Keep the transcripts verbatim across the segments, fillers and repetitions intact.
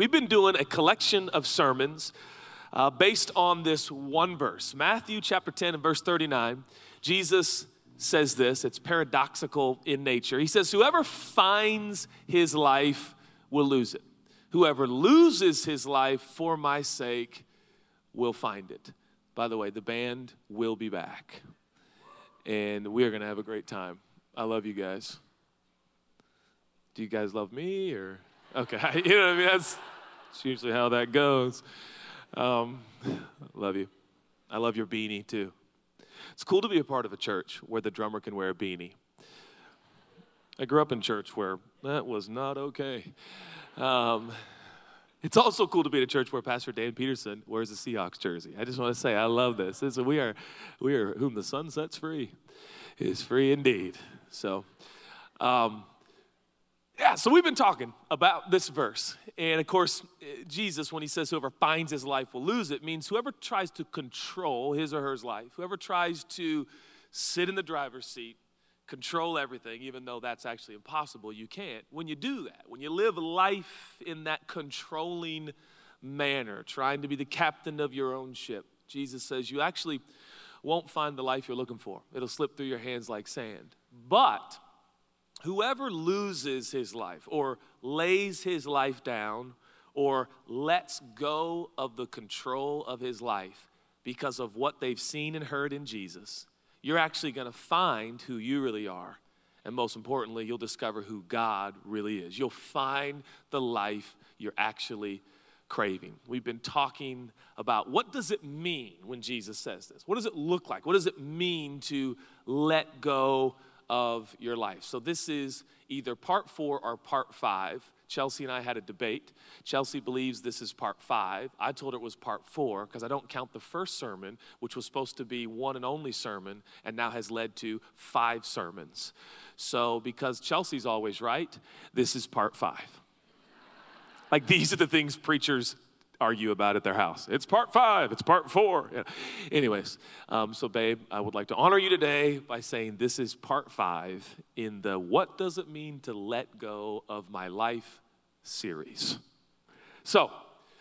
We've been doing a collection of sermons uh, based on this one verse. Matthew chapter ten and verse thirty-nine, Jesus says this. It's paradoxical in nature. He says, whoever finds his life will lose it. Whoever loses his life for my sake will find it. By the way, the band will be back. And we are going to have a great time. I love you guys. Do you guys love me or? Okay, you know what I mean? That's, that's usually how that goes. Um, love you. I love your beanie too. It's cool to be a part of a church where the drummer can wear a beanie. I grew up in church where that was not okay. Um, it's also cool to be at a church where Pastor Dan Peterson wears a Seahawks jersey. I just want to say I love this. this is, we are, we are whom the sun sets free is free indeed. So, um, yeah, so we've been talking about this verse. And, of course, Jesus, when he says whoever finds his life will lose it, means whoever tries to control his or her life, whoever tries to sit in the driver's seat, control everything, even though that's actually impossible, you can't. When you do that, when you live life in that controlling manner, trying to be the captain of your own ship, Jesus says you actually won't find the life you're looking for. It'll slip through your hands like sand. But whoever loses his life or lays his life down or lets go of the control of his life because of what they've seen and heard in Jesus, you're actually going to find who you really are. And most importantly, you'll discover who God really is. You'll find the life you're actually craving. We've been talking about what does it mean when Jesus says this? What does it look like? What does it mean to let go of your life? So this is either part four or part five. Chelsea and I had a debate. Chelsea believes this is part five. I told her it was part four because I don't count the first sermon, which was supposed to be one and only sermon, and now has led to five sermons. So because Chelsea's always right, this is part five. Like these are the things preachers argue about at their house. It's part five, it's part four. Yeah. Anyways, um, so babe, I would like to honor you today by saying this is part five in the What Does It Mean to Let Go of My Life series. So,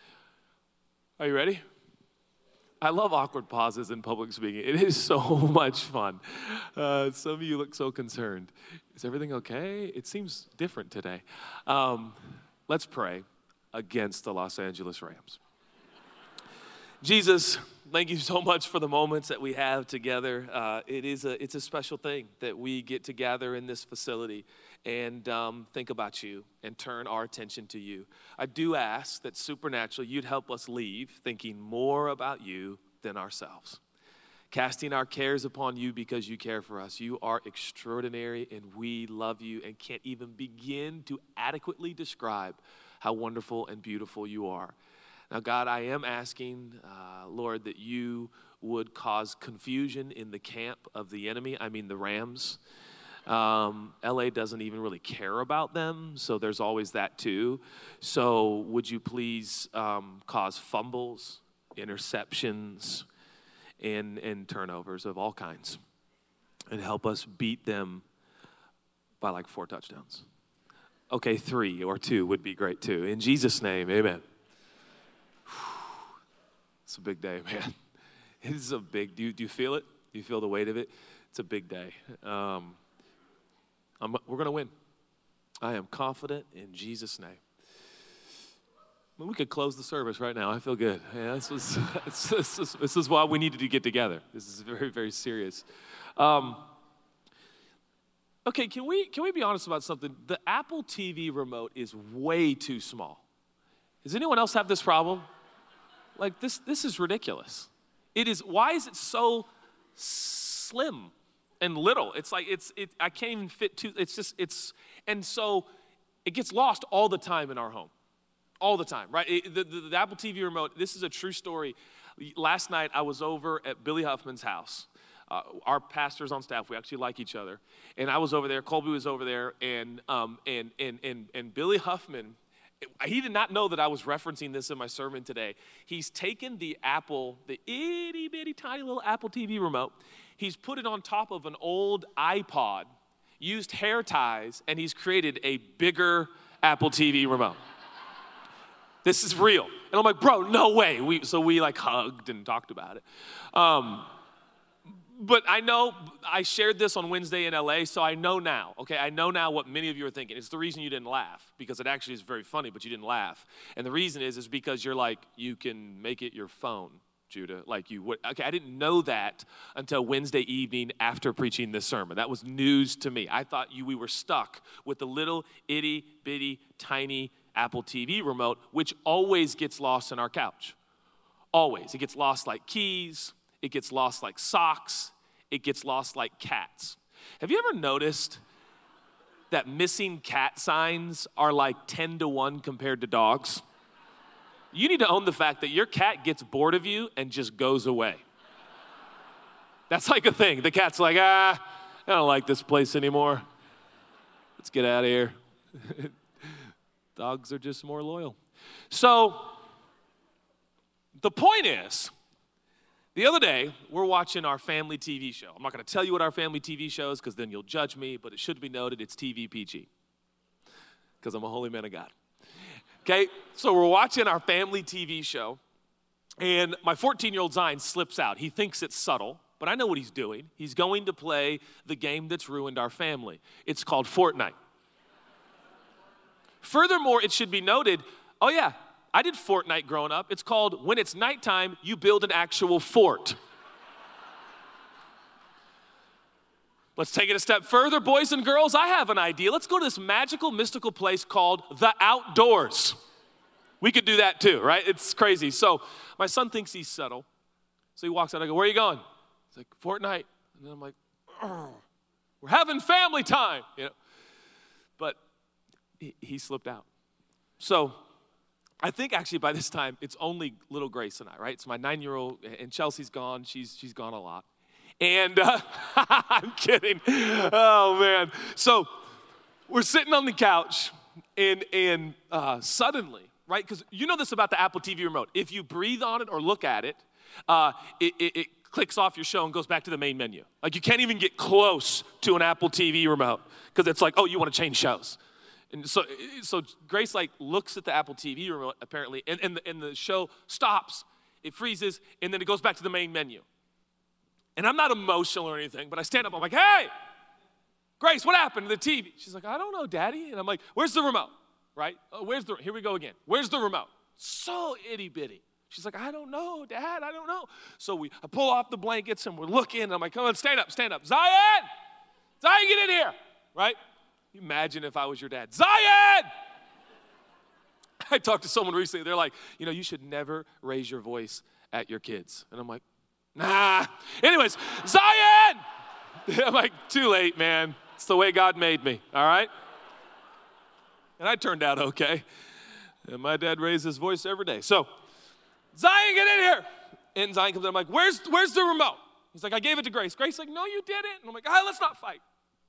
are you ready? I love awkward pauses in public speaking. It is so much fun. Uh, some of you look so concerned. Is everything okay? It seems different today. Um, let's pray against the Los Angeles Rams. Jesus, thank you so much for the moments that we have together. Uh, it is a, it's a special thing that we get to gather in this facility and um, think about you and turn our attention to you. I do ask that supernaturally you'd help us leave thinking more about you than ourselves. Casting our cares upon you because you care for us. You are extraordinary and we love you and can't even begin to adequately describe how wonderful and beautiful you are. Now, God, I am asking, uh, Lord, that you would cause confusion in the camp of the enemy. I mean, the Rams. Um, L A doesn't even really care about them, so there's always that too. So would you please um, cause fumbles, interceptions, and, and turnovers of all kinds, and help us beat them by like four touchdowns. Okay, three or two would be great too. In Jesus' name, amen. It's a big day, man. It is a big, do you, do you feel it? Do you feel the weight of it? It's a big day. Um, I'm, we're going to win. I am confident in Jesus' name. Well, we could close the service right now. I feel good. Yeah, this, was, this, is, this is why we needed to get together. This is very, very serious. Um, Okay, can we can we be honest about something? The Apple T V remote is way too small. Does anyone else have this problem? Like this this is ridiculous. It is. Why is it so slim and little? It's like it's it. I can't even fit two. It's just it's and so it gets lost all the time in our home, all the time, right? It, the, the, the Apple T V remote. This is a true story. Last night I was over at Billy Huffman's house. Uh, our pastors on staff, we actually like each other. And I was over there, Colby was over there, and um, and and and and Billy Huffman, he did not know that I was referencing this in my sermon today. He's taken the Apple, the itty bitty tiny little Apple T V remote, he's put it on top of an old iPod, used hair ties, and he's created a bigger Apple T V remote. This is real. And I'm like, bro, no way. We, so we like hugged and talked about it. Um, but I know, I shared this on Wednesday in L A, so I know now, okay? I know now what many of you are thinking. It's the reason you didn't laugh, because it actually is very funny, but you didn't laugh. And the reason is, is because you're like, you can make it your phone, Judah. Like you would. Okay, I didn't know that until Wednesday evening after preaching this sermon. That was news to me. I thought you we were stuck with the little itty bitty tiny Apple T V remote, which always gets lost in our couch. Always. It gets lost like keys. It gets lost like socks. It gets lost like cats. Have you ever noticed that missing cat signs are like ten to one compared to dogs? You need to own the fact that your cat gets bored of you and just goes away. That's like a thing. The cat's like, ah, I don't like this place anymore. Let's get out of here. Dogs are just more loyal. So the point is, the other day, we're watching our family T V show. I'm not going to tell you what our family T V show is because then you'll judge me, but it should be noted it's T V P G because I'm a holy man of God. Okay, so we're watching our family T V show, and my fourteen-year-old Zion slips out. He thinks it's subtle, but I know what he's doing. He's going to play the game that's ruined our family. It's called Fortnite. Furthermore, it should be noted, oh yeah, I did Fortnite growing up. It's called when it's nighttime, you build an actual fort. Let's take it a step further, boys and girls. I have an idea. Let's go to this magical, mystical place called the outdoors. We could do that too, right? It's crazy. So my son thinks he's subtle. So he walks out. I go, where are you going? He's like, Fortnite. And then I'm like, we're having family time. You know, but he, he slipped out. So I think actually by this time, it's only little Grace and I, right? It's my nine-year-old, and Chelsea's gone. She's she's gone a lot. And uh, I'm kidding. Oh, man. So we're sitting on the couch, and, and uh, suddenly, right? Because you know this about the Apple T V remote. If you breathe on it or look at it, uh, it, it, it clicks off your show and goes back to the main menu. Like you can't even get close to an Apple T V remote because it's like, oh, you want to change shows. And so, so Grace like looks at the Apple T V remote apparently, and, and, the, and the show stops, it freezes, and then it goes back to the main menu. And I'm not emotional or anything, but I stand up, I'm like, hey, Grace, what happened to the T V? She's like, I don't know, Daddy. And I'm like, where's the remote, right? Oh, where's the, here we go again. Where's the remote? So itty bitty. She's like, I don't know, Dad, I don't know. So we, I pull off the blankets and we're looking, and I'm like, come on, stand up, stand up. Zion, Zion, get in here, right? Imagine if I was your dad. Zion! I talked to someone recently. They're like, you know, you should never raise your voice at your kids. And I'm like, nah. Anyways, Zion! I'm like, too late, man. It's the way God made me, all right? And I turned out okay. And my dad raised his voice every day. So, Zion, get in here. And Zion comes in. I'm like, where's, where's the remote? He's like, I gave it to Grace. Grace like, no, you didn't. And I'm like, all right, let's not fight.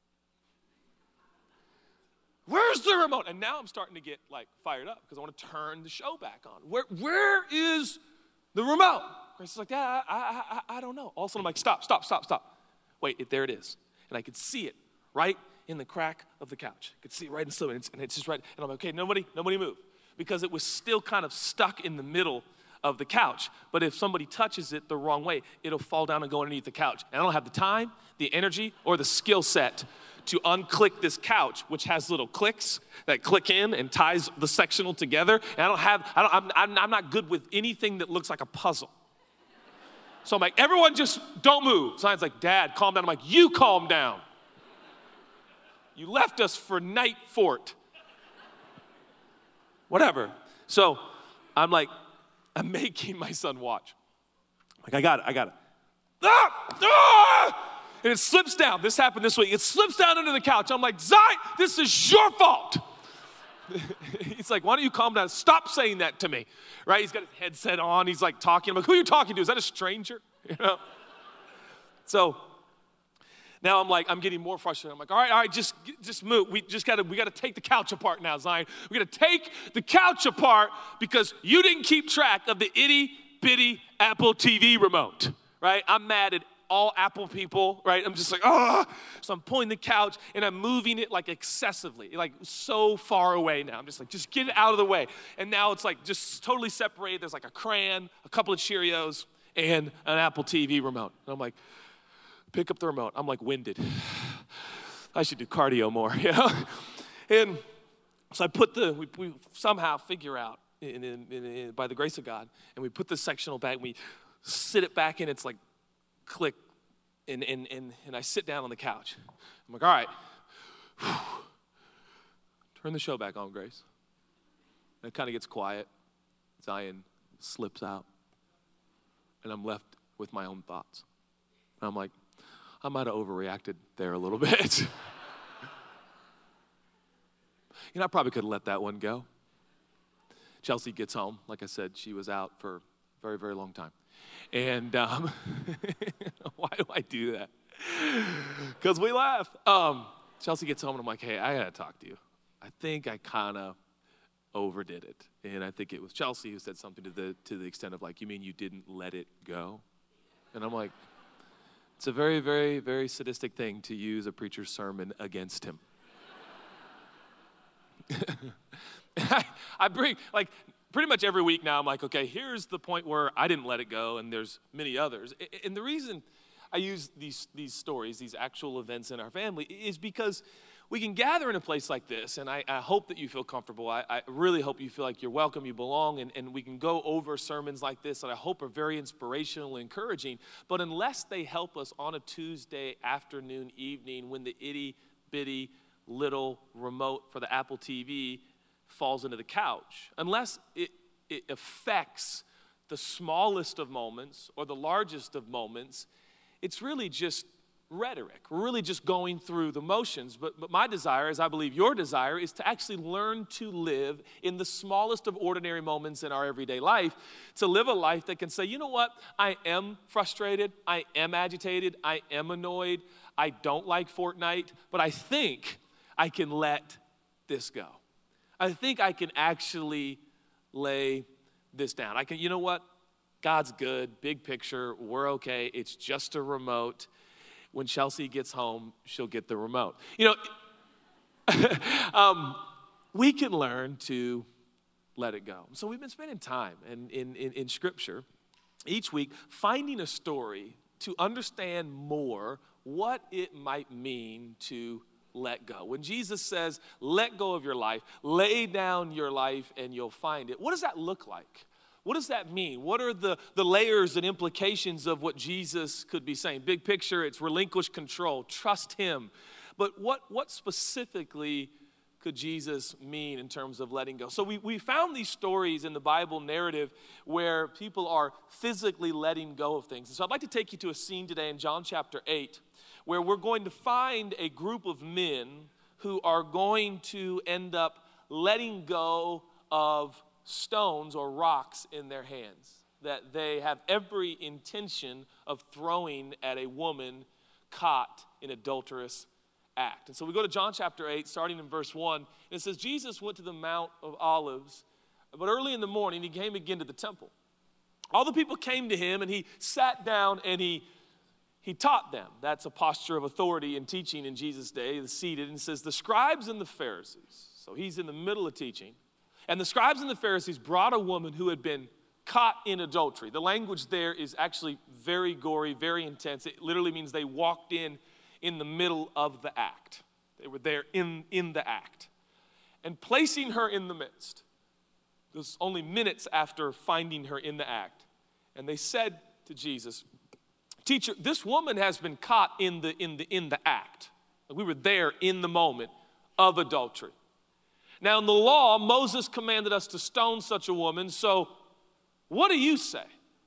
Where's the remote? And now I'm starting to get like fired up because I want to turn the show back on. Where, where is the remote? Grace is like, yeah, I, I, I, I don't know. All of a sudden I'm like, stop, stop, stop, stop. Wait, it, there it is. And I could see it right in the crack of the couch. I could see it right in the slit, and it's, and it's just right. And I'm like, okay, nobody, nobody move. Because it was still kind of stuck in the middle of the couch. But if somebody touches it the wrong way, it'll fall down and go underneath the couch. And I don't have the time, the energy, or the skill set to unclick this couch, which has little clicks that click in and ties the sectional together. And I don't have, I don't, I'm, I'm, I'm not good with anything that looks like a puzzle. So I'm like, everyone just don't move. Zion's like, Dad, calm down. I'm like, you calm down. You left us for night fort. Whatever. So I'm like, I'm making my son watch. Like, I got it, I got it. Ah! Ah! And it slips down. This happened this week. It slips down under the couch. I'm like, Zion, this is your fault. He's like, why don't you calm down? Stop saying that to me, right? He's got his headset on. He's like talking. I'm like, who are you talking to? Is that a stranger? You know? So now I'm like, I'm getting more frustrated. I'm like, all right, all right, just, just move. We just got to, we got to take the couch apart now, Zion. We got to take the couch apart because you didn't keep track of the itty bitty Apple T V remote, right? I'm mad at all Apple people, right? I'm just like, oh. So I'm pulling the couch and I'm moving it like excessively, like so far away now. I'm just like, just get it out of the way. And now it's like just totally separated. There's like a crayon, a couple of Cheerios, and an Apple T V remote. And I'm like, pick up the remote. I'm like winded. I should do cardio more, you know? And so I put the, we, we somehow figure out, in, in, in, in, by the grace of God, and we put the sectional back, and we sit it back in, it's like, click, and, and, and, and I sit down on the couch. I'm like, all right, turn the show back on, Grace. And it kind of gets quiet. Zion slips out, and I'm left with my own thoughts. And I'm like, I might have overreacted there a little bit. You know, I probably could have let that one go. Chelsea gets home. Like I said, she was out for a very, very long time. And um, why do I do that? Because we laugh. Um, Chelsea gets home, and I'm like, hey, I got to talk to you. I think I kind of overdid it. And I think it was Chelsea who said something to the to the extent of like, you mean you didn't let it go? And I'm like, it's a very, very, very sadistic thing to use a preacher's sermon against him. I, I bring, like, pretty much every week now, I'm like, okay, here's the point where I didn't let it go, and there's many others. And the reason I use these these stories, these actual events in our family, is because we can gather in a place like this, and I, I hope that you feel comfortable. I, I really hope you feel like you're welcome, you belong, and, and we can go over sermons like this that I hope are very inspirational and encouraging. But unless they help us on a Tuesday afternoon, evening, when the itty-bitty little remote for the Apple T V falls into the couch, unless it, it affects the smallest of moments or the largest of moments, it's really just rhetoric. We're really just going through the motions. But, but my desire, as I believe your desire, is to actually learn to live in the smallest of ordinary moments in our everyday life, to live a life that can say, you know what, I am frustrated, I am agitated, I am annoyed, I don't like Fortnite, but I think I can let this go. I think I can actually lay this down. I can, you know what, God's good, big picture, we're okay, it's just a remote. When Chelsea gets home, she'll get the remote. You know, um, we can learn to let it go. So we've been spending time in, in, in, in Scripture each week finding a story to understand more what it might mean to let go. When Jesus says, let go of your life, lay down your life and you'll find it, what does that look like? What does that mean? What are the, the layers and implications of what Jesus could be saying? Big picture, it's relinquish control, trust him. But what, what specifically could Jesus mean in terms of letting go? So we, we found these stories in the Bible narrative where people are physically letting go of things. And so I'd like to take you to a scene today in John chapter eight where we're going to find a group of men who are going to end up letting go of stones or rocks in their hands that they have every intention of throwing at a woman caught in adulterous act. And so we go to John chapter eight, starting in verse one, and it says, Jesus went to the Mount of Olives, but early in the morning he came again to the temple. All the people came to him, and he sat down and he he taught them. That's a posture of authority in teaching in Jesus' day, seated, and it says, the scribes and the Pharisees, so he's in the middle of teaching, and the scribes and the Pharisees brought a woman who had been caught in adultery. The language there is actually very gory, very intense. It literally means they walked in in the middle of the act. They were there in, in the act. And placing her in the midst. It was only minutes after finding her in the act. And they said to Jesus, Teacher, this woman has been caught in the, in the, in the act. We were there in the moment of adultery. Now, in the law, Moses commanded us to stone such a woman, so what do you say?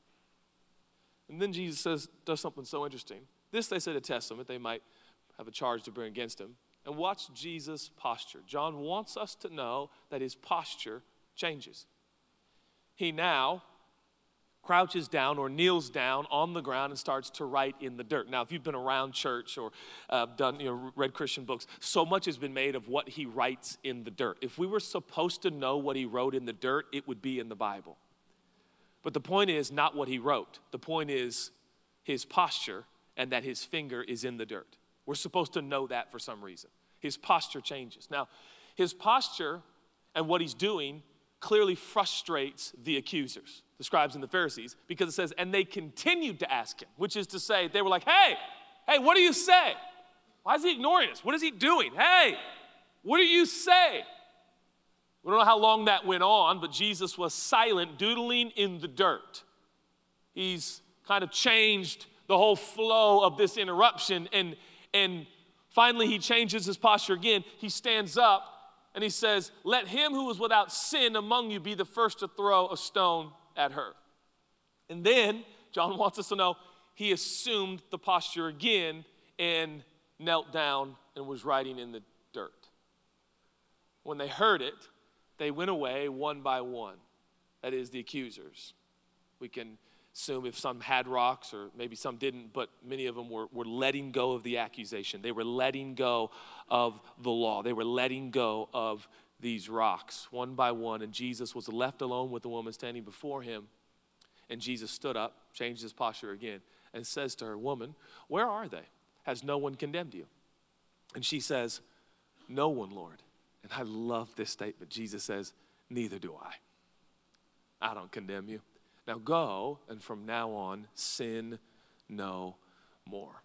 And then Jesus says, does something so interesting. This they say to test him, that they might have a charge to bring against him. And watch Jesus' posture. John wants us to know that his posture changes. He now crouches down or kneels down on the ground and starts to write in the dirt. Now, if you've been around church or uh, done, you know, read Christian books, so much has been made of what he writes in the dirt. If we were supposed to know what he wrote in the dirt, it would be in the Bible. But the point is not what he wrote. The point is his posture and that his finger is in the dirt. We're supposed to know that for some reason. His posture changes. Now, his posture and what he's doing clearly frustrates the accusers, the scribes and the Pharisees, because it says, and they continued to ask him, which is to say, they were like, hey, hey, what do you say? Why is he ignoring us? What is he doing? Hey, what do you say? We don't know how long that went on, but Jesus was silent, doodling in the dirt. He's kind of changed the whole flow of this interruption, and, and finally he changes his posture again. He stands up and he says, let him who is without sin among you be the first to throw a stone at her. And then John wants us to know he assumed the posture again and knelt down and was writing in the dirt. When they heard it, they went away one by one. That is, the accusers. We can assume if some had rocks or maybe some didn't, but many of them were, were letting go of the accusation. They were letting go of the law. They were letting go of these rocks one by one, and Jesus was left alone with the woman standing before him. And Jesus stood up, changed his posture again, and says to her, woman, where are they? Has no one condemned you? And she says, no one, Lord. And I love this statement. Jesus says, neither do I. I don't condemn you. Now go, and from now on, sin no more.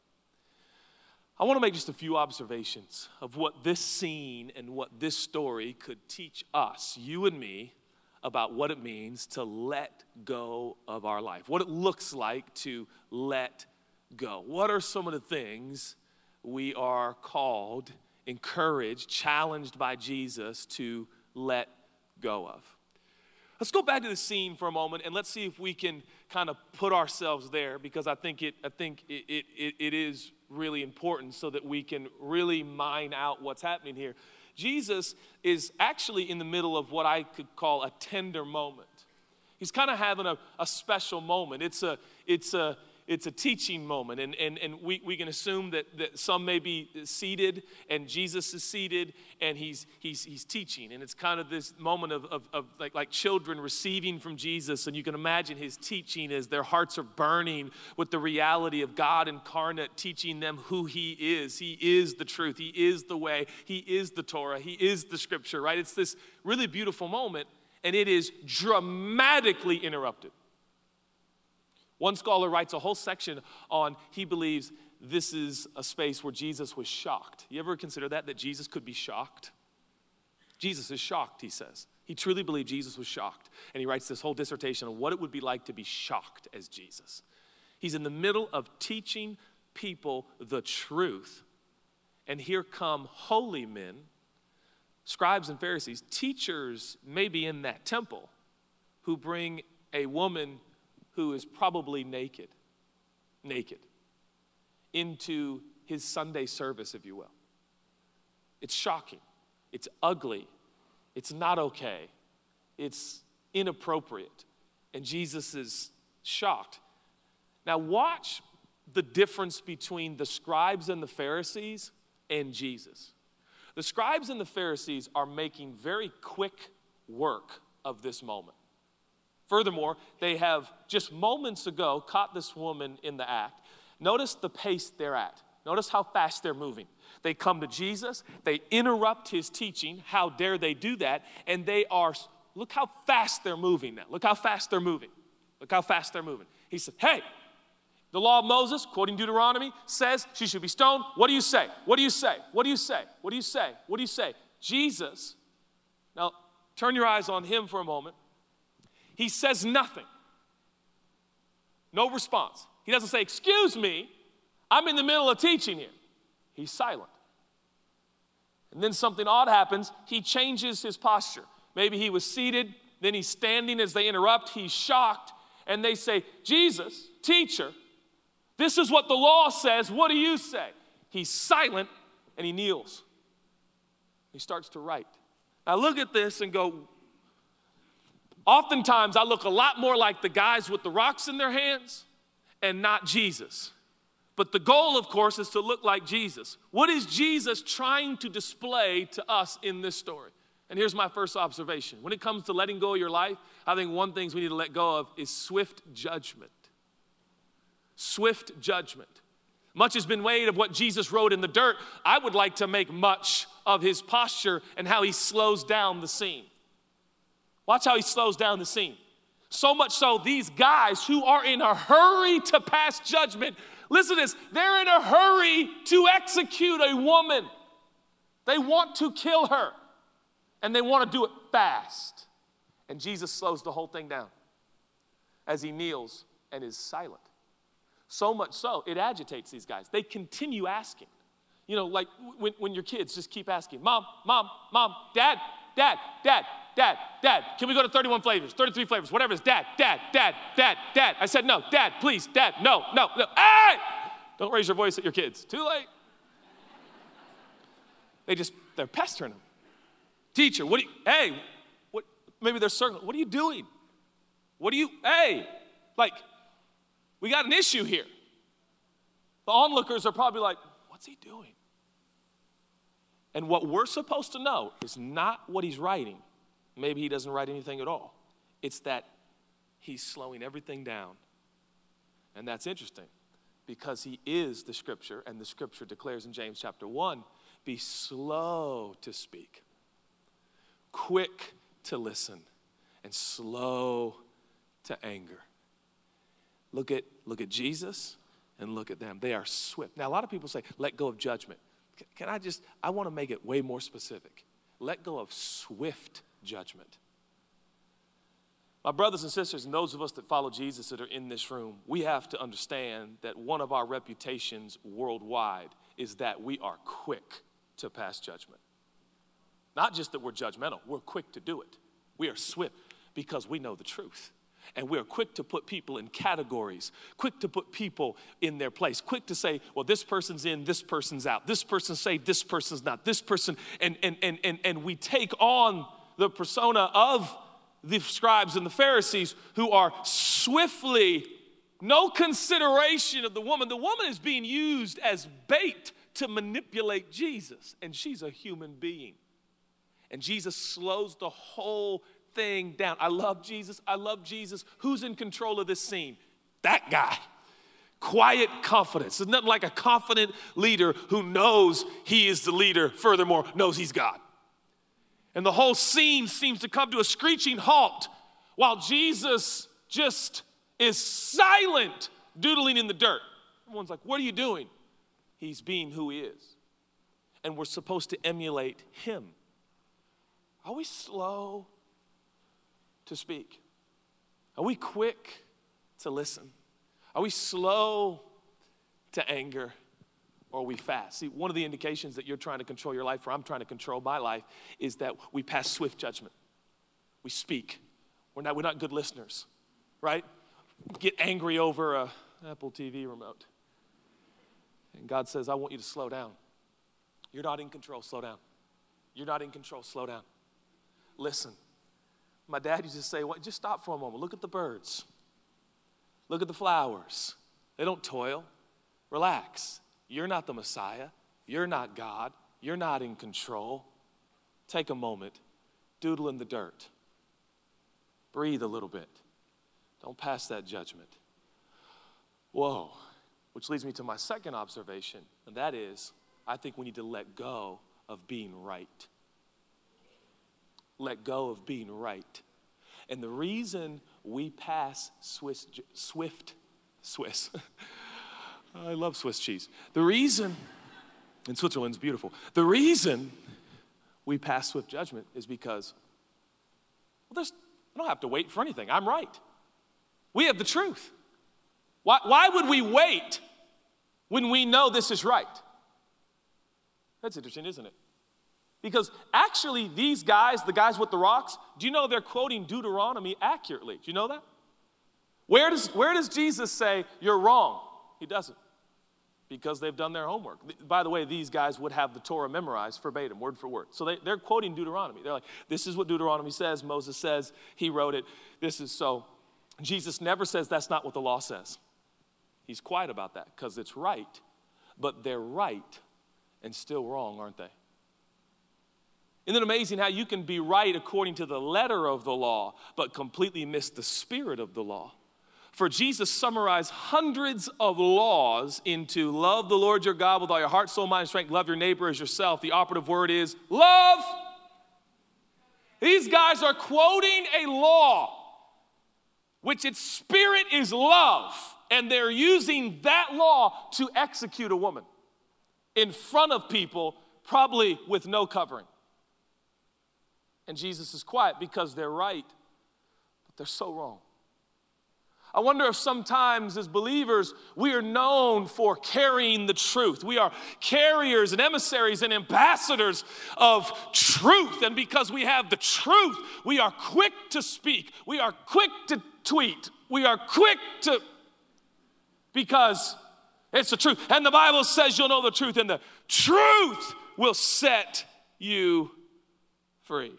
I want to make just a few observations of what this scene and what this story could teach us, you and me, about what it means to let go of our life, what it looks like to let go. What are some of the things we are called, encouraged, challenged by Jesus to let go of? Let's go back to the scene for a moment and let's see if we can kind of put ourselves there, because I think it I think it, it, it is really important so that we can really mine out what's happening here. Jesus is actually in the middle of what I could call a tender moment. He's kind of having a, a special moment. It's a it's a It's a teaching moment, and, and, and we, we can assume that, that some may be seated, and Jesus is seated, and he's he's he's teaching. And it's kind of this moment of, of, of like, like children receiving from Jesus, and you can imagine his teaching as their hearts are burning with the reality of God incarnate, teaching them who he is. He is the truth. He is the way. He is the Torah. He is the scripture, right? It's this really beautiful moment, and it is dramatically interrupted. One scholar writes a whole section on, he believes this is a space where Jesus was shocked. You ever consider that, that Jesus could be shocked? Jesus is shocked, he says. He truly believed Jesus was shocked. And he writes this whole dissertation on what it would be like to be shocked as Jesus. He's in the middle of teaching people the truth. And here come holy men, scribes and Pharisees, teachers maybe in that temple, who bring a woman who is probably naked, naked, into his Sunday service, if you will. It's shocking. It's ugly. It's not okay. It's inappropriate. And Jesus is shocked. Now watch the difference between the scribes and the Pharisees and Jesus. The scribes and the Pharisees are making very quick work of this moment. Furthermore, they have just moments ago caught this woman in the act. Notice the pace they're at. Notice how fast they're moving. They come to Jesus. They interrupt his teaching. How dare they do that? And they are, look how fast they're moving now. Look how fast they're moving. Look how fast they're moving. He said, hey, the law of Moses, quoting Deuteronomy, says she should be stoned. What do you say? What do you say? What do you say? What do you say? What do you say? Jesus, now turn your eyes on him for a moment. He says nothing. No response. He doesn't say, excuse me, I'm in the middle of teaching here. He's silent. And then something odd happens. He changes his posture. Maybe he was seated, then he's standing as they interrupt. He's shocked, and they say, Jesus, teacher, this is what the law says. What do you say? He's silent, and he kneels. He starts to write. Now look at this and go, oftentimes, I look a lot more like the guys with the rocks in their hands and not Jesus. But the goal, of course, is to look like Jesus. What is Jesus trying to display to us in this story? And here's my first observation. When it comes to letting go of your life, I think one thing we need to let go of is swift judgment. Swift judgment. Much has been made of what Jesus wrote in the dirt. I would like to make much of his posture and how he slows down the scene. Watch how he slows down the scene. So much so, these guys who are in a hurry to pass judgment, listen to this, they're in a hurry to execute a woman. They want to kill her, and they want to do it fast. And Jesus slows the whole thing down as he kneels and is silent. So much so, it agitates these guys. They continue asking. You know, like when, when your kids just keep asking, Mom, Mom, Mom, Dad, Dad, Dad, Dad, Dad, can we go to thirty-one flavors, thirty-three flavors, whatever it is, Dad, Dad, Dad, Dad, Dad. I said, no, Dad, please, Dad, no, no, no. Hey! Don't raise your voice at your kids. Too late. They just, they're pestering them. Teacher, what do you, hey, what, maybe they're circling. What are you doing? What do you, hey, like, we got an issue here. The onlookers are probably like, what's he doing? And what we're supposed to know is not what he's writing. Maybe he doesn't write anything at all. It's that he's slowing everything down. And that's interesting because he is the scripture, and the scripture declares in James chapter one, be slow to speak, quick to listen, and slow to anger. Look at, look at Jesus and look at them. They are swift. Now, a lot of people say, let go of judgment. Can I just, I want to make it way more specific. Let go of swift judgment. My brothers and sisters, and those of us that follow Jesus that are in this room, we have to understand that one of our reputations worldwide is that we are quick to pass judgment. Not just that we're judgmental, we're quick to do it. We are swift because we know the truth. And we're quick to put people in categories, quick to put people in their place, quick to say, well, this person's in, this person's out. This person's saved, this person's not. This person, and, and, and, and, and we take on the persona of the scribes and the Pharisees who are swiftly, no consideration of the woman. The woman is being used as bait to manipulate Jesus, and she's a human being. And Jesus slows the whole thing down. I love Jesus. I love Jesus. Who's in control of this scene? That guy. Quiet confidence. There's nothing like a confident leader who knows he is the leader, furthermore, knows he's God. And the whole scene seems to come to a screeching halt while Jesus just is silent, doodling in the dirt. Everyone's like, what are you doing? He's being who he is. And we're supposed to emulate him. Are we slow to speak? Are we quick to listen? Are we slow to anger? Or are we fast? See, one of the indications that you're trying to control your life, or I'm trying to control my life, is that we pass swift judgment. We speak. We're not, we're not good listeners, right? Get angry over a Apple T V remote. And God says, I want you to slow down. You're not in control, slow down. You're not in control, slow down. Listen. My dad used to say, well, just stop for a moment. Look at the birds. Look at the flowers. They don't toil. Relax. You're not the Messiah. You're not God. You're not in control. Take a moment. Doodle in the dirt. Breathe a little bit. Don't pass that judgment. Whoa. Which leads me to my second observation, and that is, I think we need to let go of being right. Let go of being right. And the reason we pass Swiss, swift, Swiss, I love Swiss cheese. The reason, and Switzerland's beautiful, the reason we pass swift judgment is because, well, there's, I don't have to wait for anything. I'm right. We have the truth. Why, why would we wait when we know this is right? That's interesting, isn't it? Because actually these guys, the guys with the rocks, do you know they're quoting Deuteronomy accurately? Do you know that? Where does, where does Jesus say you're wrong? He doesn't. Because they've done their homework. By the way, these guys would have the Torah memorized verbatim, word for word. So they, they're quoting Deuteronomy. They're like, this is what Deuteronomy says. Moses says he wrote it. This is so. Jesus never says that's not what the law says. He's quiet about that because it's right. But they're right and still wrong, aren't they? Isn't it amazing how you can be right according to the letter of the law, but completely miss the spirit of the law? For Jesus summarized hundreds of laws into love the Lord your God with all your heart, soul, mind, and strength. Love your neighbor as yourself. The operative word is love. These guys are quoting a law, which its spirit is love. And they're using that law to execute a woman in front of people, probably with no covering. And Jesus is quiet because they're right, but they're so wrong. I wonder if sometimes as believers, we are known for carrying the truth. We are carriers and emissaries and ambassadors of truth. And because we have the truth, we are quick to speak. We are quick to tweet. We are quick to, because it's the truth. And the Bible says you'll know the truth, and the truth will set you free.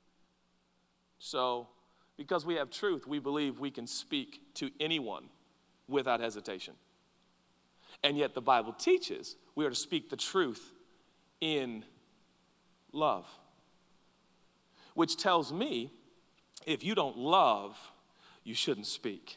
So, because we have truth, we believe we can speak to anyone without hesitation. And yet the Bible teaches we are to speak the truth in love. Which tells me, if you don't love, you shouldn't speak.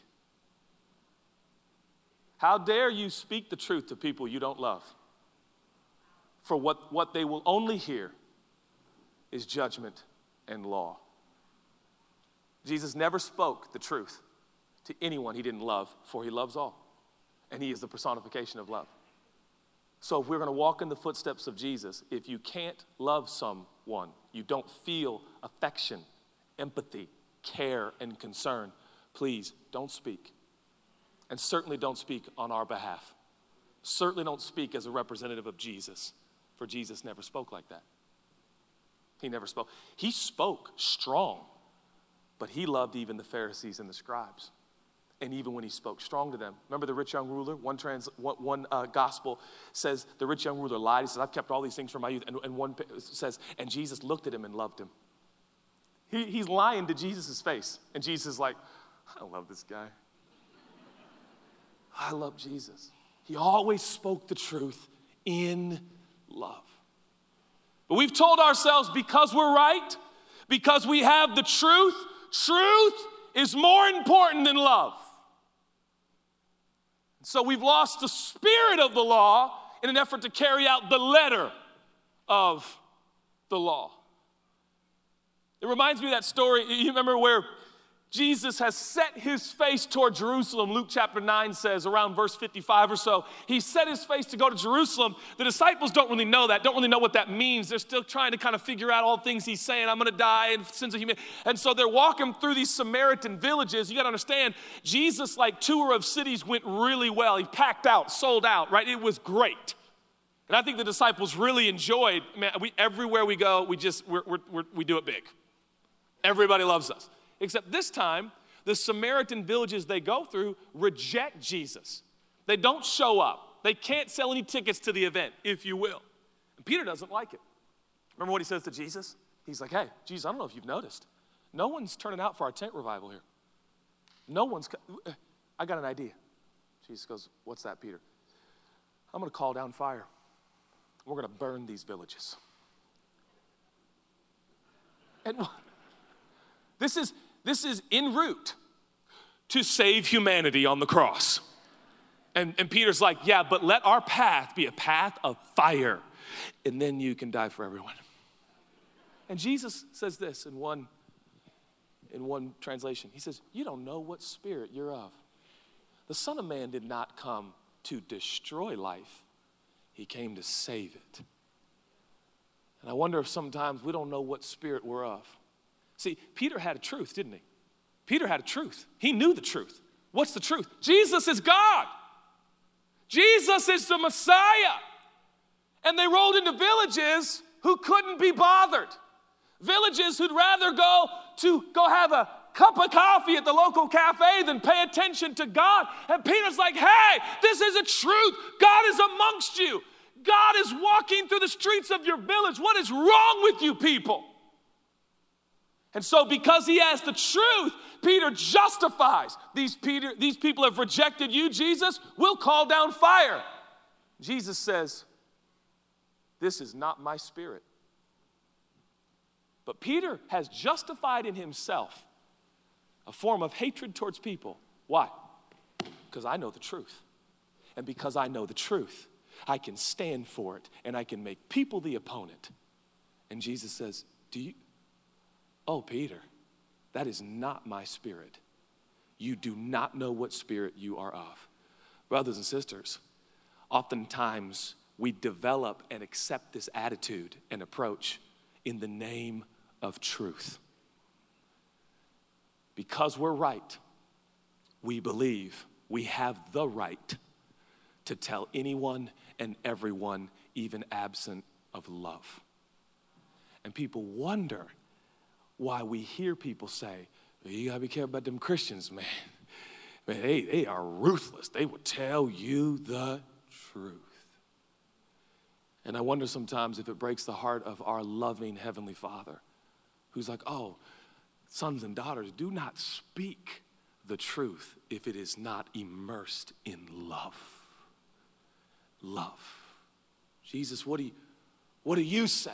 How dare you speak the truth to people you don't love? For what, what they will only hear is judgment and law. Jesus never spoke the truth to anyone he didn't love, for he loves all. And he is the personification of love. So if we're going to walk in the footsteps of Jesus, if you can't love someone, you don't feel affection, empathy, care, and concern, please don't speak. And certainly don't speak on our behalf. Certainly don't speak as a representative of Jesus, for Jesus never spoke like that. He never spoke. He spoke strong. But he loved even the Pharisees and the scribes. And even when he spoke strong to them. Remember the rich young ruler? One, trans, one, one uh, gospel says the rich young ruler lied. He says, I've kept all these things from my youth. And, and one says, and Jesus looked at him and loved him. He, he's lying to Jesus' face. And Jesus is like, I love this guy. I love Jesus. He always spoke the truth in love. But we've told ourselves because we're right, because we have the truth, truth is more important than love. So we've lost the spirit of the law in an effort to carry out the letter of the law. It reminds me of that story. You remember where Jesus has set his face toward Jerusalem. Luke chapter nine says, around verse fifty-five or so, he set his face to go to Jerusalem. The disciples don't really know that, don't really know what that means. They're still trying to kind of figure out all the things he's saying. I'm going to die and sins of humanity. And so they're walking through these Samaritan villages. You got to understand, Jesus' like tour of cities went really well. He packed out, sold out, right? It was great. And I think the disciples really enjoyed, man, we, everywhere we go, we just, we're, we're, we're, we do it big. Everybody loves us. Except this time, the Samaritan villages they go through reject Jesus. They don't show up. They can't sell any tickets to the event, if you will. And Peter doesn't like it. Remember what he says to Jesus? He's like, hey, Jesus, I don't know if you've noticed. No one's turning out for our tent revival here. No one's, I got an idea. Jesus goes, what's that, Peter? I'm going to call down fire. We're going to burn these villages. And this is, this is en route to save humanity on the cross. And, and Peter's like, yeah, but let our path be a path of fire, and then you can die for everyone. And Jesus says this in one, in one translation. He says, you don't know what spirit you're of. The Son of Man did not come to destroy life. He came to save it. And I wonder if sometimes we don't know what spirit we're of. See, Peter had a truth, didn't he? Peter had a truth. He knew the truth. What's the truth? Jesus is God. Jesus is the Messiah. And they rolled into villages who couldn't be bothered. Villages who'd rather go to go have a cup of coffee at the local cafe than pay attention to God. And Peter's like, hey, this is a truth. God is amongst you. God is walking through the streets of your village. What is wrong with you people? And so because he has the truth, Peter justifies. These, Peter, these people have rejected you, Jesus. We'll call down fire. Jesus says, this is not my spirit. But Peter has justified in himself a form of hatred towards people. Why? Because I know the truth. And because I know the truth, I can stand for it and I can make people the opponent. And Jesus says, do you? Oh, Peter, that is not my spirit. You do not know what spirit you are of. Brothers and sisters, oftentimes we develop and accept this attitude and approach in the name of truth. Because we're right, we believe we have the right to tell anyone and everyone, even absent of love. And people wonder why we hear people say, well, you gotta be careful about them Christians, man. Man, they, they are ruthless. They will tell you the truth. And I wonder sometimes if it breaks the heart of our loving Heavenly Father, who's like, oh, sons and daughters, do not speak the truth if it is not immersed in love. Love. Jesus, what do you, what do you say?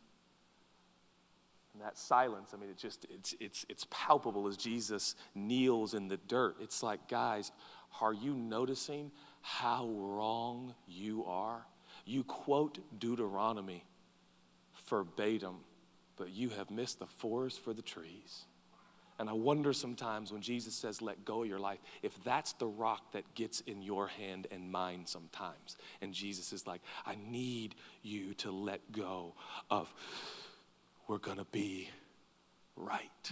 And that silence, I mean, it just, it's, it's, it's palpable as Jesus kneels in the dirt. It's like, guys, are you noticing how wrong you are? You quote Deuteronomy verbatim, but you have missed the forest for the trees. And I wonder sometimes when Jesus says, let go of your life, if that's the rock that gets in your hand and mine sometimes. And Jesus is like, I need you to let go of, we're going to be right.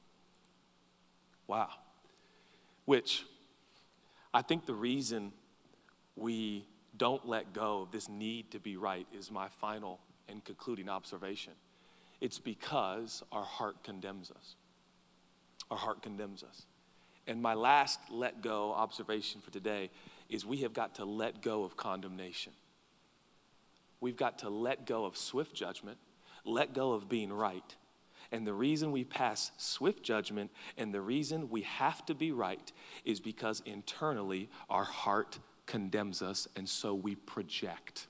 Wow. Which I think the reason we don't let go of this need to be right is my final and concluding observation. It's because our heart condemns us. Our heart condemns us. And my last let go observation for today is we have got to let go of condemnation. We've got to let go of swift judgment, let go of being right. And the reason we pass swift judgment and the reason we have to be right is because internally our heart condemns us, and so we project.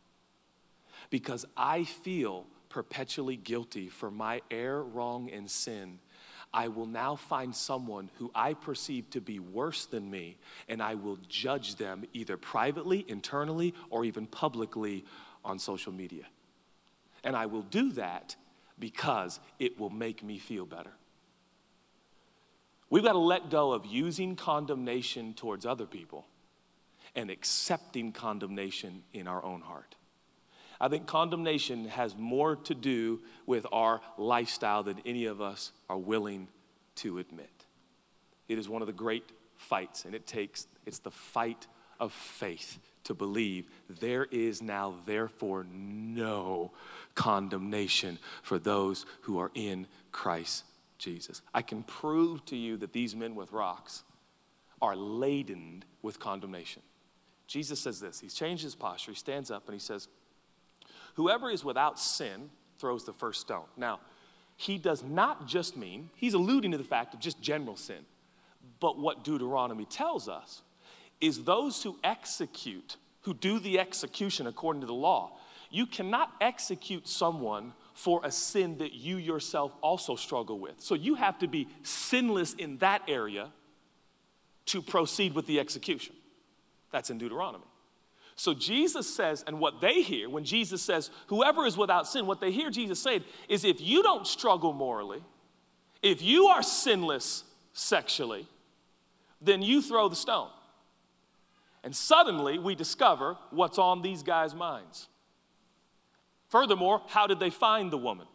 Because I feel perpetually guilty for my error, wrong, and sin, I will now find someone who I perceive to be worse than me, and I will judge them either privately, internally, or even publicly on social media. And I will do that because it will make me feel better. We've got to let go of using condemnation towards other people and accepting condemnation in our own heart. I think condemnation has more to do with our lifestyle than any of us are willing to admit. It is one of the great fights, and it takes, it's the fight of faith to believe there is now therefore no condemnation for those who are in Christ Jesus. I can prove to you that these men with rocks are laden with condemnation. Jesus says this, he's changed his posture, he stands up and he says, whoever is without sin throws the first stone. Now, he does not just mean, he's alluding to the fact of just general sin. But what Deuteronomy tells us is those who execute, who do the execution according to the law, you cannot execute someone for a sin that you yourself also struggle with. So you have to be sinless in that area to proceed with the execution. That's in Deuteronomy. So Jesus says, and what they hear when Jesus says, whoever is without sin, what they hear Jesus say is if you don't struggle morally, if you are sinless sexually, then you throw the stone. And suddenly we discover what's on these guys' minds. Furthermore, how did they find the woman?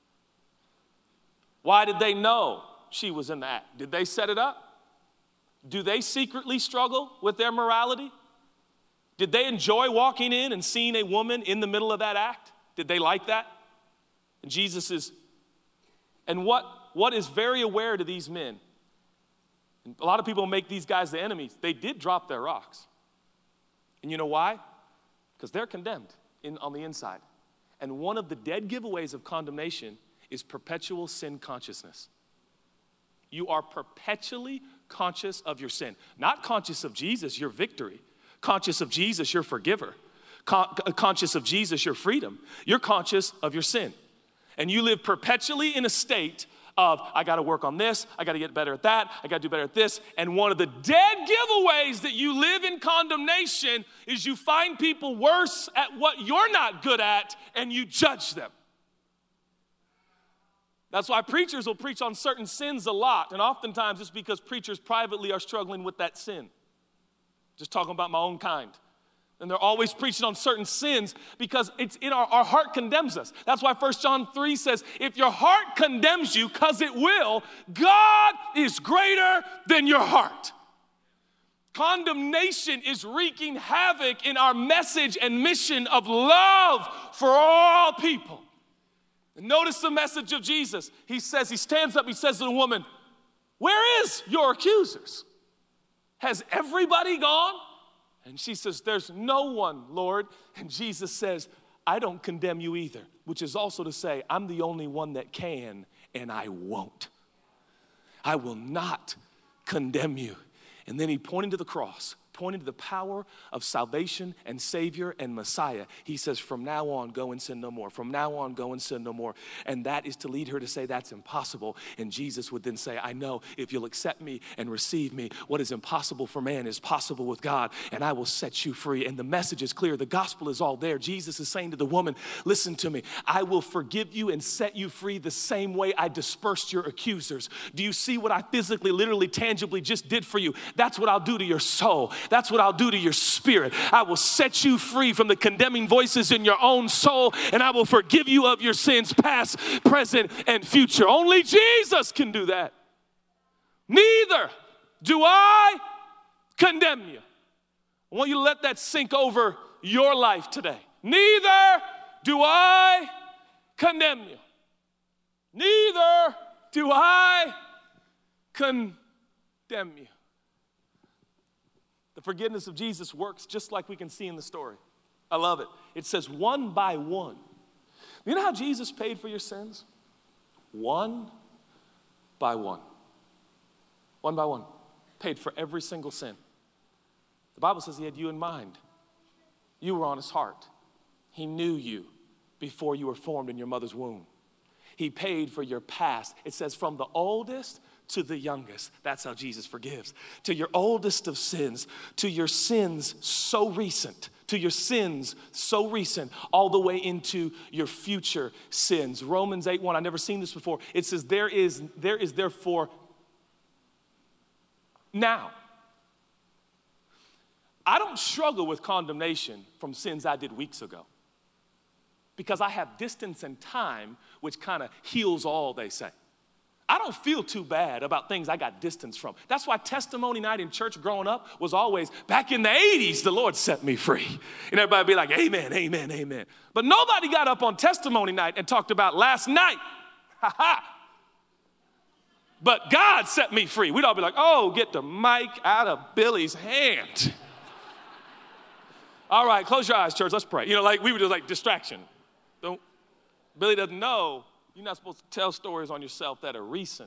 Why did they know she was in the act? Did they set it up? Do they secretly struggle with their morality? Did they enjoy walking in and seeing a woman in the middle of that act? Did they like that? And Jesus is, and what, what is very aware to these men, and a lot of people make these guys the enemies, they did drop their rocks. And you know why? Because they're condemned in, on the inside. And one of the dead giveaways of condemnation is perpetual sin consciousness. You are perpetually conscious of your sin. Not conscious of Jesus, your victory. Conscious of Jesus, your forgiver. Con- conscious of Jesus, your freedom. You're conscious of your sin. And you live perpetually in a state of I got to work on this, I got to get better at that, I got to do better at this. And one of the dead giveaways that you live in condemnation is you find people worse at what you're not good at and you judge them. That's why preachers will preach on certain sins a lot, and oftentimes it's because preachers privately are struggling with that sin. Just talking about my own kind. And they're always preaching on certain sins because it's in our, our heart condemns us. That's why First John three says, if your heart condemns you, because it will, God is greater than your heart. Condemnation is wreaking havoc in our message and mission of love for all people. And notice the message of Jesus. He says, he stands up, he says to the woman, where is your accusers? Has everybody gone? And she says, there's no one, Lord. And Jesus says, I don't condemn you either, which is also to say, I'm the only one that can, and I won't. I will not condemn you. And then he pointed to the cross, pointing to the power of salvation and Savior and Messiah. He says, from now on, go and sin no more. From now on, go and sin no more. And that is to lead her to say, that's impossible. And Jesus would then say, I know if you'll accept me and receive me, what is impossible for man is possible with God, and I will set you free. And the message is clear. The gospel is all there. Jesus is saying to the woman, listen to me. I will forgive you and set you free the same way I dispersed your accusers. Do you see what I physically, literally, tangibly just did for you? That's what I'll do to your soul. That's what I'll do to your spirit. I will set you free from the condemning voices in your own soul, and I will forgive you of your sins, past, present, and future. Only Jesus can do that. Neither do I condemn you. I want you to let that sink over your life today. Neither do I condemn you. Neither do I condemn you. The forgiveness of Jesus works just like we can see in the story. I love it. It says one by one. You know how Jesus paid for your sins? One by one. One by one. Paid for every single sin. The Bible says he had you in mind. You were on his heart. He knew you before you were formed in your mother's womb. He paid for your past. It says from the oldest to the youngest. That's how Jesus forgives. To your oldest of sins, to your sins so recent, to your sins so recent, all the way into your future sins. Romans eight one, I've never seen this before. It says there is, there is therefore now. I don't struggle with condemnation from sins I did weeks ago because I have distance and time, which kind of heals all, they say. I don't feel too bad about things I got distance from. That's why testimony night in church growing up was always, back in the eighties, the Lord set me free. And everybody be like, amen, amen, amen. But nobody got up on testimony night and talked about last night. Ha ha. But God set me free. We'd all be like, oh, get the mic out of Billy's hand. All right, close your eyes, church, let's pray. You know, like we were just like distraction. Don't, Billy doesn't know. You're not supposed to tell stories on yourself that are recent.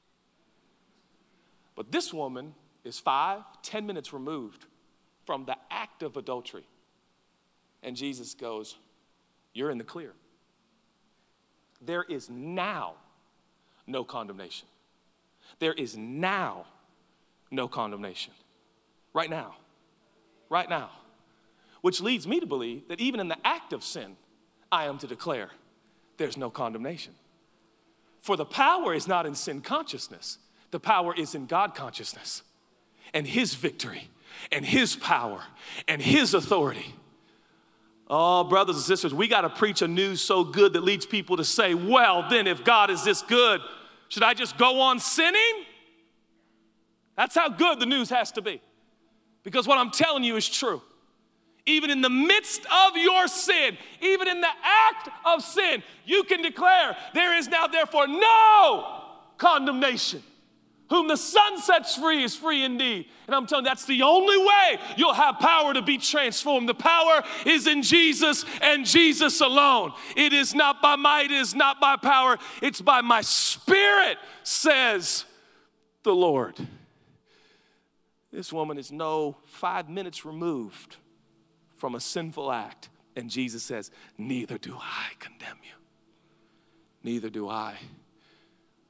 But this woman is five, ten minutes removed from the act of adultery. And Jesus goes, you're in the clear. There is now no condemnation. There is now no condemnation. Right now. Right now. Which leads me to believe that even in the act of sin, I am to declare there's no condemnation. For the power is not in sin consciousness. The power is in God consciousness and his victory and his power and his authority. Oh, brothers and sisters, we got to preach a news so good that leads people to say, well, then if God is this good, should I just go on sinning? That's how good the news has to be. Because what I'm telling you is true. Even in the midst of your sin, even in the act of sin, you can declare there is now therefore no condemnation. Whom the Son sets free is free indeed. And I'm telling you, that's the only way you'll have power to be transformed. The power is in Jesus and Jesus alone. It is not by might, it is not by power, it's by my Spirit, says the Lord. This woman is no five minutes removed from a sinful act. And Jesus says, neither do I condemn you. Neither do I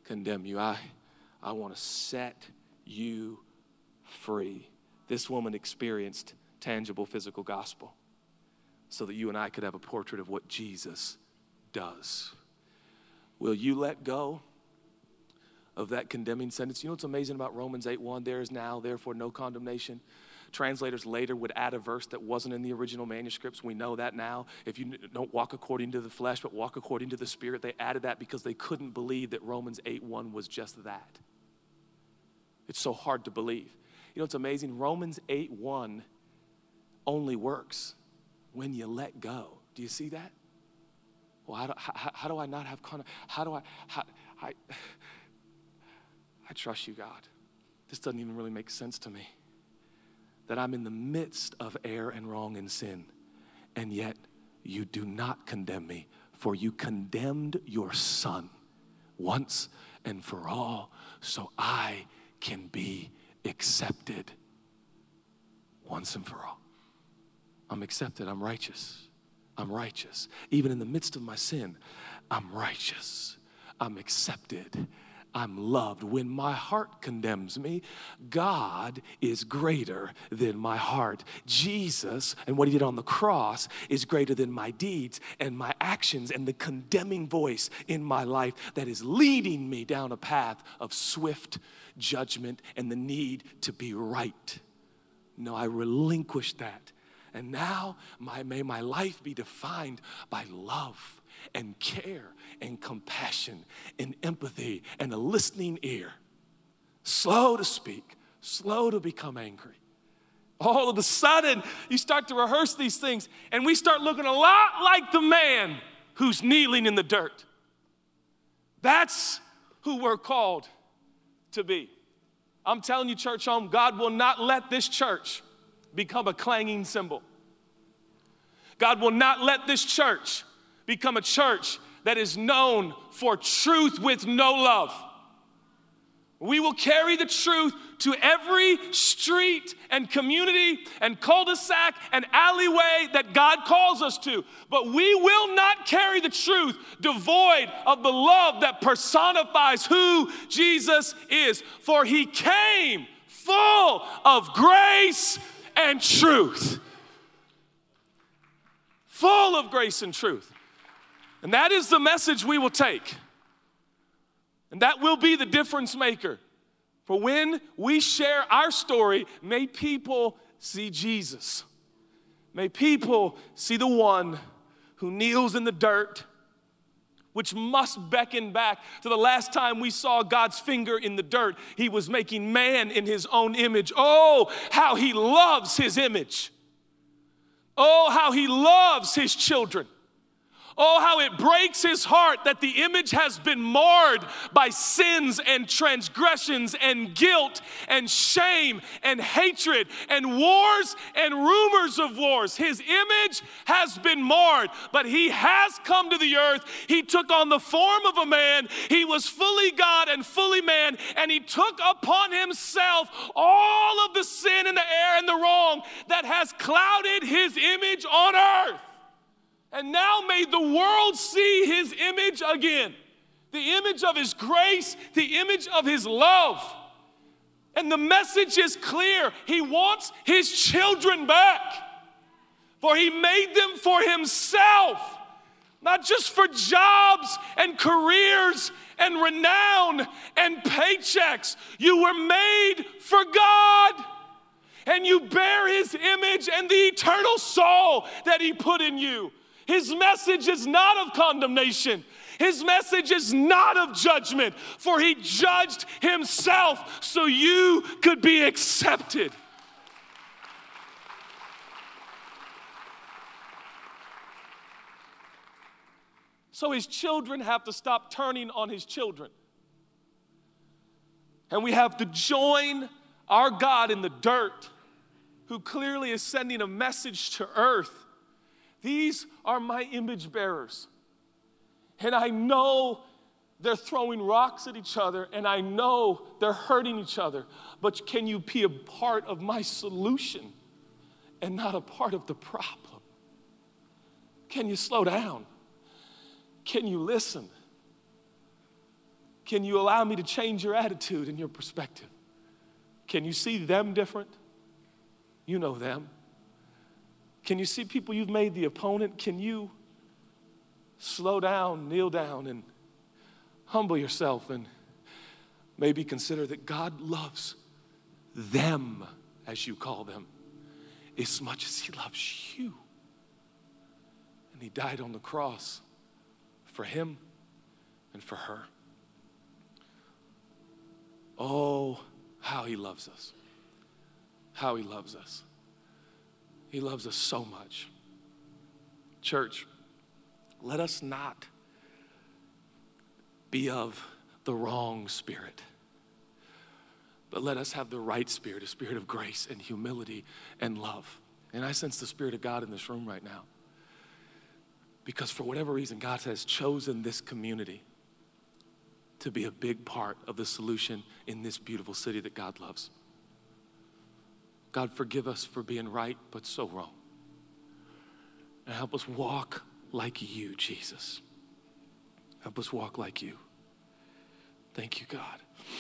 condemn you. I, I want to set you free. This woman experienced tangible physical gospel so that you and I could have a portrait of what Jesus does. Will you let go of that condemning sentence? You know what's amazing about Romans eight one? There is now, therefore, no condemnation. Translators later would add a verse that wasn't in the original manuscripts. We know that now. If you don't walk according to the flesh, but walk according to the Spirit, they added that because they couldn't believe that Romans eight one was just that. It's so hard to believe. You know what's amazing? Romans eight one only works when you let go. Do you see that? Well, how do, how, how do I not have condemnation? How do I, how, I, I trust you, God. This doesn't even really make sense to me. That I'm in the midst of error and wrong and sin, and yet you do not condemn me, for you condemned your Son once and for all, so I can be accepted once and for all. I'm accepted. I'm righteous. I'm righteous. Even in the midst of my sin, I'm righteous. I'm accepted. I'm loved. When my heart condemns me, God is greater than my heart. Jesus and what he did on the cross is greater than my deeds and my actions and the condemning voice in my life that is leading me down a path of swift judgment and the need to be right. No, I relinquished that. And now my, may my life be defined by love and care and compassion and empathy and a listening ear. Slow to speak, slow to become angry. All of a sudden, you start to rehearse these things, and we start looking a lot like the man who's kneeling in the dirt. That's who we're called to be. I'm telling you, church home, God will not let this church become a clanging cymbal. God will not let this church become a church that is known for truth with no love. We will carry the truth to every street and community and cul-de-sac and alleyway that God calls us to. But we will not carry the truth devoid of the love that personifies who Jesus is. For he came full of grace and truth. Full of grace and truth. And that is the message we will take. And that will be the difference maker. For when we share our story, may people see Jesus. May people see the one who kneels in the dirt, which must beckon back to the last time we saw God's finger in the dirt. He was making man in his own image. Oh, how he loves his image. Oh, how he loves his children. Oh, how it breaks his heart that the image has been marred by sins and transgressions and guilt and shame and hatred and wars and rumors of wars. His image has been marred, but he has come to the earth. He took on the form of a man. He was fully God and fully man, and he took upon himself all of the sin and the error and the wrong that has clouded his image on earth. And now may the world see his image again. The image of his grace, the image of his love. And the message is clear. He wants his children back. For he made them for himself. Not just for jobs and careers and renown and paychecks. You were made for God. And you bear his image and the eternal soul that he put in you. His message is not of condemnation. His message is not of judgment, for he judged himself so you could be accepted. So his children have to stop turning on his children. And we have to join our God in the dirt, who clearly is sending a message to earth. These are my image bearers. And I know they're throwing rocks at each other, and I know they're hurting each other. But can you be a part of my solution and not a part of the problem? Can you slow down? Can you listen? Can you allow me to change your attitude and your perspective? Can you see them different? You know them. Can you see people you've made the opponent? Can you slow down, kneel down, and humble yourself and maybe consider that God loves them, as you call them, as much as he loves you. And he died on the cross for him and for her. Oh, how he loves us. How he loves us. He loves us so much. Church, let us not be of the wrong spirit, but let us have the right spirit, a spirit of grace and humility and love. And I sense the Spirit of God in this room right now, because for whatever reason, God has chosen this community to be a big part of the solution in this beautiful city that God loves. God, forgive us for being right, but so wrong. And help us walk like you, Jesus. Help us walk like you. Thank you, God.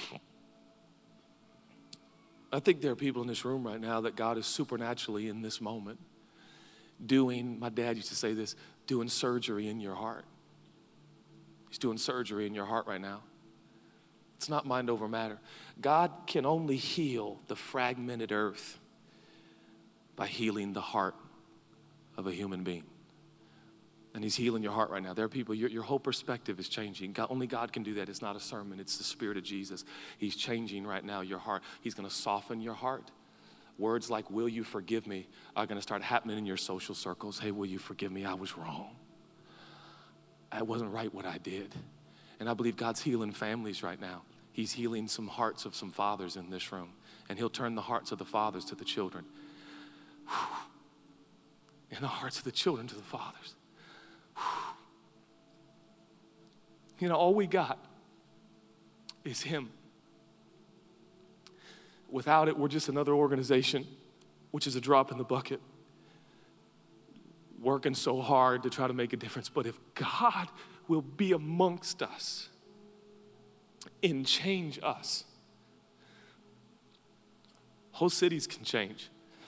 I think there are people in this room right now that God is supernaturally in this moment doing, my dad used to say this, doing surgery in your heart. He's doing surgery in your heart right now. It's not mind over matter. God can only heal the fragmented earth by healing the heart of a human being. And he's healing your heart right now. There are people, your, your whole perspective is changing. God, only God can do that. It's not a sermon. It's the Spirit of Jesus. He's changing right now your heart. He's going to soften your heart. Words like, will you forgive me, are going to start happening in your social circles. Hey, will you forgive me? I was wrong. I wasn't right what I did. And I believe God's healing families right now. He's healing some hearts of some fathers in this room. And he'll turn the hearts of the fathers to the children. And the hearts of the children to the fathers. You know, all we got is him. Without it, we're just another organization, which is a drop in the bucket, working so hard to try to make a difference. But if God will be amongst us and change us, whole cities can change.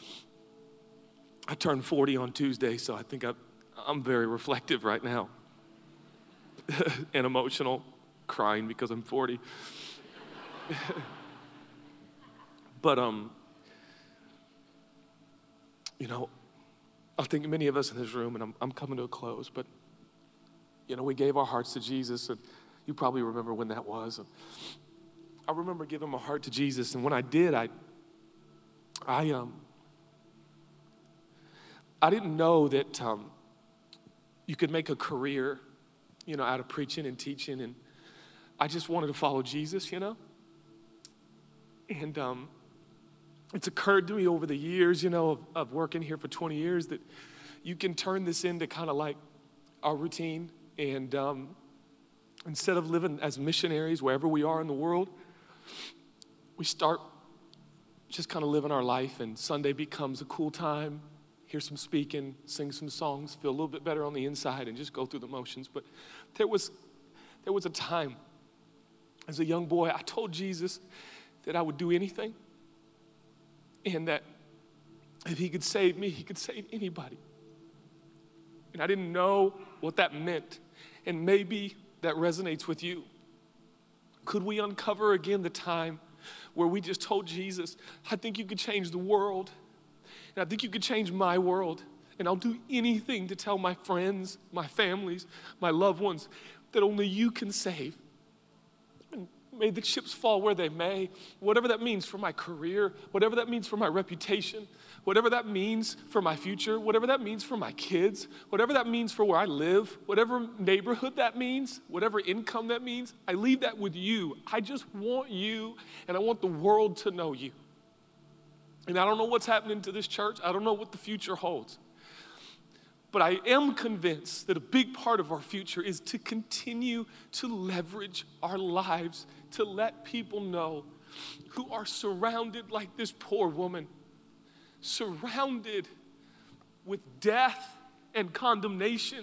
I turned forty on Tuesday, so I think I, I'm very reflective right now and emotional, crying because I'm forty. But, um, you know, I think many of us in this room, and I'm, I'm coming to a close, but, you know, we gave our hearts to Jesus, and you probably remember when that was. And I remember giving my heart to Jesus, and when I did, I, I, um, I didn't know that um, you could make a career, you know, out of preaching and teaching, and I just wanted to follow Jesus, you know. And um, it's occurred to me over the years, you know, of, of working here for twenty years, that you can turn this into kind of like our routine. And um, instead of living as missionaries wherever we are in the world, we start just kind of living our life, and Sunday becomes a cool time. Hear some speaking, sing some songs, feel a little bit better on the inside, and just go through the motions. But there was, there was a time as a young boy, I told Jesus that I would do anything, and that if he could save me, he could save anybody. And I didn't know what that meant, and maybe that resonates with you. Could we uncover again the time where we just told Jesus, I think you could change the world, and I think you could change my world, and I'll do anything to tell my friends, my families, my loved ones that only you can save. And may the chips fall where they may, whatever that means for my career, whatever that means for my reputation, whatever that means for my future, whatever that means for my kids, whatever that means for where I live, whatever neighborhood that means, whatever income that means, I leave that with you. I just want you, and I want the world to know you. And I don't know what's happening to this church. I don't know what the future holds. But I am convinced that a big part of our future is to continue to leverage our lives to let people know who are surrounded like this poor woman, surrounded with death and condemnation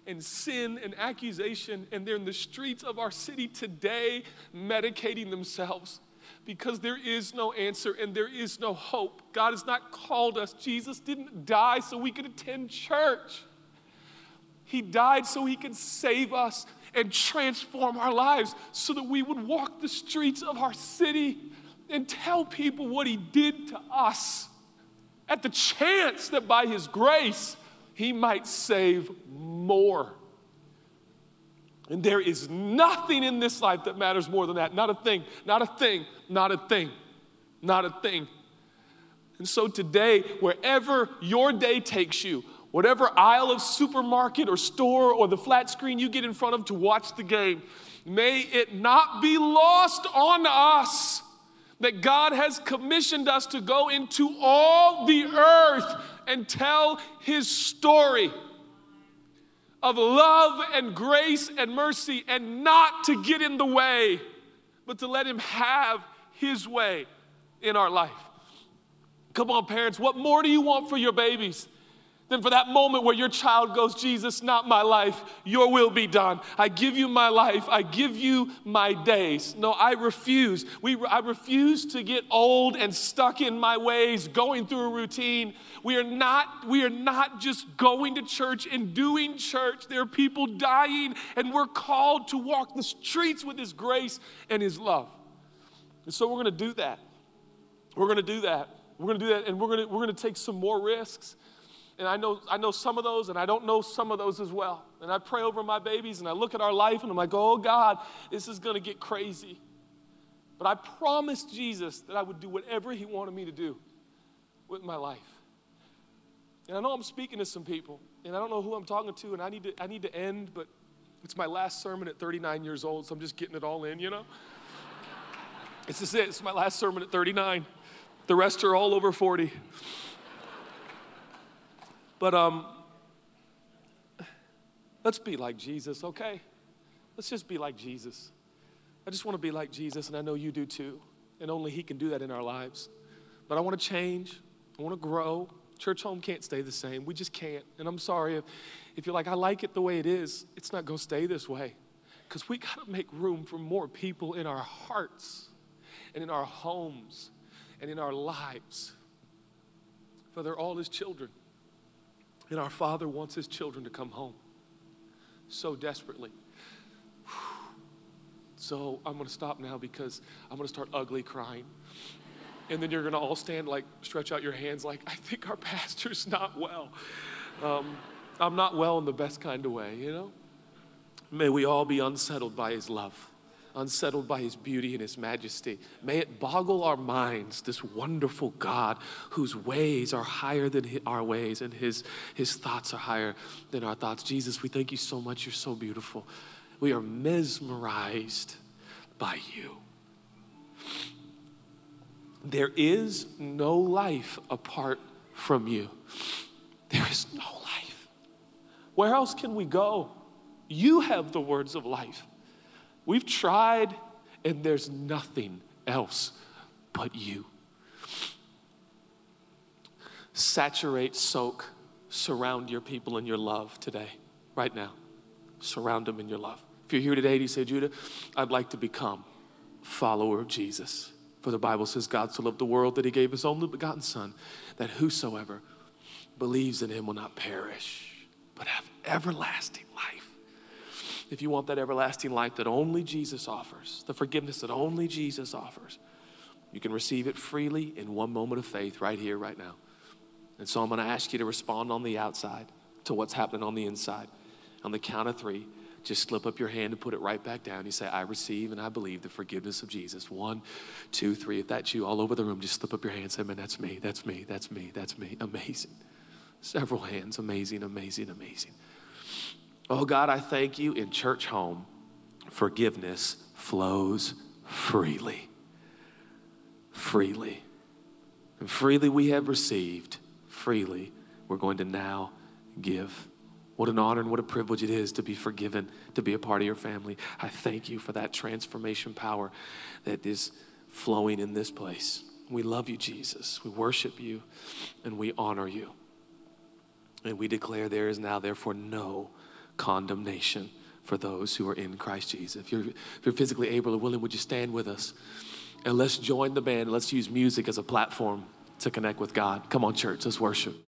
and sin and accusation, and they're in the streets of our city today medicating themselves because there is no answer and there is no hope. God has not called us. Jesus didn't die so we could attend church. He died so he could save us and transform our lives so that we would walk the streets of our city and tell people what he did to us at the chance that by his grace, he might save more. And there is nothing in this life that matters more than that. Not a thing, not a thing, not a thing, not a thing. And so today, wherever your day takes you, whatever aisle of supermarket or store or the flat screen you get in front of to watch the game, may it not be lost on us that God has commissioned us to go into all the earth and tell his story of love and grace and mercy, and not to get in the way, but to let him have his way in our life. Come on, parents, what more do you want for your babies than for that moment where your child goes, Jesus, not my life, your will be done. I give you my life, I give you my days. No, I refuse. We, I refuse to get old and stuck in my ways, going through a routine. We are not, we are not just going to church and doing church. There are people dying, and we're called to walk the streets with his grace and his love. And so we're gonna do that. We're gonna do that. We're gonna do that, and we're gonna, we're gonna take some more risks. And I know, I know some of those, and I don't know some of those as well. And I pray over my babies, and I look at our life, and I'm like, oh, God, this is going to get crazy. But I promised Jesus that I would do whatever he wanted me to do with my life. And I know I'm speaking to some people, and I don't know who I'm talking to, and I need to, I need to end, but it's my last sermon at thirty-nine years old, so I'm just getting it all in, you know? It's just it. It's my last sermon at thirty-nine. The rest are all over forty. But um, let's be like Jesus, okay? Let's just be like Jesus. I just want to be like Jesus, and I know you do too. And only he can do that in our lives. But I want to change. I want to grow. Church home can't stay the same. We just can't. And I'm sorry if, if you're like, I like it the way it is. It's not going to stay this way. Because we got to make room for more people in our hearts and in our homes and in our lives. For they're all his children. And our Father wants his children to come home so desperately. So I'm going to stop now because I'm going to start ugly crying. And then you're going to all stand like, stretch out your hands like, I think our pastor's not well. Um, I'm not well in the best kind of way, you know? May we all be unsettled by his love, unsettled by his beauty and his majesty. May it boggle our minds, this wonderful God whose ways are higher than our ways and his, his thoughts are higher than our thoughts. Jesus, we thank you so much. You're so beautiful. We are mesmerized by you. There is no life apart from you. There is no life. Where else can we go? You have the words of life. We've tried, and there's nothing else but you. Saturate, soak, surround your people in your love today, right now. Surround them in your love. If you're here today and you say, Judah, I'd like to become a follower of Jesus. For the Bible says God so loved the world that he gave his only begotten son, that whosoever believes in him will not perish, but have everlasting life. If you want that everlasting life that only Jesus offers, the forgiveness that only Jesus offers, you can receive it freely in one moment of faith right here, right now. And so I'm going to ask you to respond on the outside to what's happening on the inside. On the count of three, just slip up your hand and put it right back down. You say, I receive and I believe the forgiveness of Jesus. One, two, three. If that's you all over the room, just slip up your hand and say, man, that's me, that's me, that's me, that's me. Amazing. Several hands. Amazing, amazing, amazing. Oh, God, I thank you. In Church Home, forgiveness flows freely. Freely. And freely we have received. Freely we're going to now give. What an honor and what a privilege it is to be forgiven, to be a part of your family. I thank you for that transformation power that is flowing in this place. We love you, Jesus. We worship you and we honor you. And we declare there is now therefore no condemnation for those who are in Christ Jesus. If you're, if you're physically able or willing, would you stand with us? And let's join the band. Let's use music as a platform to connect with God. Come on, church, let's worship.